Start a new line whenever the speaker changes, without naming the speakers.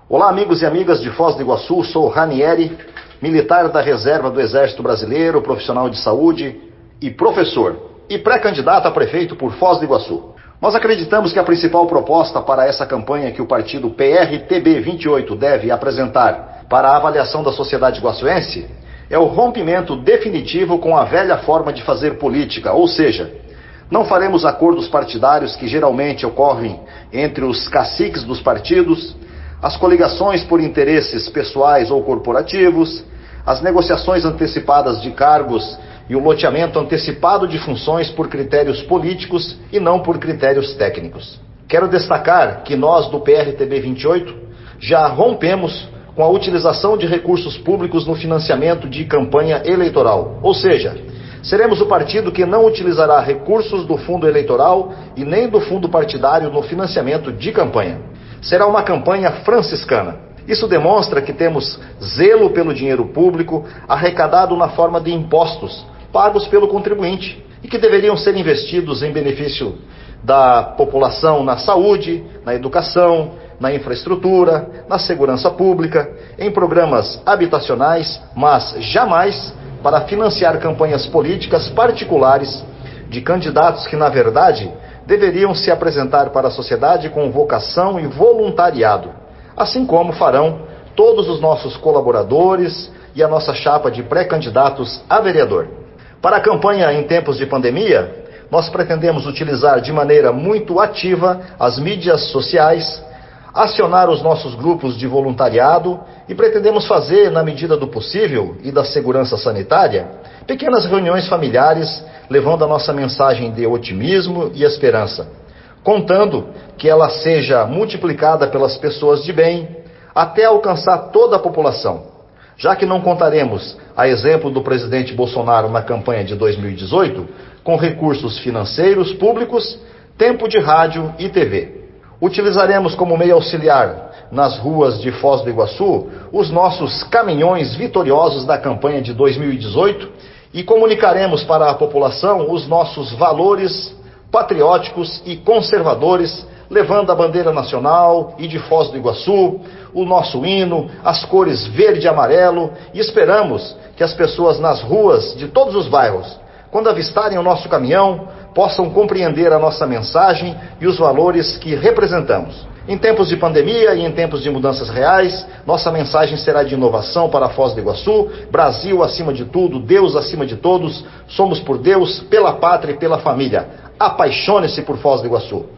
Olá, amigos e amigas de Foz do Iguaçu, sou Ranieri, militar da reserva do Exército Brasileiro, profissional de saúde e professor, e pré-candidato a prefeito por Foz do Iguaçu. Nós acreditamos que a principal proposta para essa campanha que o partido PRTB 28 deve apresentar para a avaliação da sociedade iguaçuense é o rompimento definitivo com a velha forma de fazer política, ou seja, não faremos acordos partidários que geralmente ocorrem entre os caciques dos partidos, as coligações por interesses pessoais ou corporativos, as negociações antecipadas de cargos e o loteamento antecipado de funções por critérios políticos e não por critérios técnicos. Quero destacar que nós do PRTB 28 já rompemos com a utilização de recursos públicos no financiamento de campanha eleitoral, ou seja, seremos o partido que não utilizará recursos do fundo eleitoral e nem do fundo partidário no financiamento de campanha. Será uma campanha franciscana. Isso demonstra que temos zelo pelo dinheiro público arrecadado na forma de impostos pagos pelo contribuinte e que deveriam ser investidos em benefício da população na saúde, na educação, na infraestrutura, na segurança pública, em programas habitacionais, mas jamais para financiar campanhas políticas particulares de candidatos que, na verdade, deveriam se apresentar para a sociedade com vocação e voluntariado, assim como farão todos os nossos colaboradores e a nossa chapa de pré-candidatos a vereador. Para a campanha em tempos de pandemia, nós pretendemos utilizar de maneira muito ativa as mídias sociais, acionar os nossos grupos de voluntariado e pretendemos fazer, na medida do possível e da segurança sanitária, pequenas reuniões familiares, levando a nossa mensagem de otimismo e esperança, contando que ela seja multiplicada pelas pessoas de bem até alcançar toda a população, já que não contaremos, a exemplo do presidente Bolsonaro na campanha de 2018, com recursos financeiros públicos, tempo de rádio e TV. Utilizaremos como meio auxiliar nas ruas de Foz do Iguaçu os nossos caminhões vitoriosos da campanha de 2018 e comunicaremos para a população os nossos valores patrióticos e conservadores, levando a bandeira nacional e de Foz do Iguaçu, o nosso hino, as cores verde e amarelo, e esperamos que as pessoas nas ruas de todos os bairros, quando avistarem o nosso caminhão, possam compreender a nossa mensagem e os valores que representamos. Em tempos de pandemia e em tempos de mudanças reais, nossa mensagem será de inovação para Foz do Iguaçu, Brasil acima de tudo, Deus acima de todos, somos por Deus, pela pátria e pela família. Apaixone-se por Foz do Iguaçu.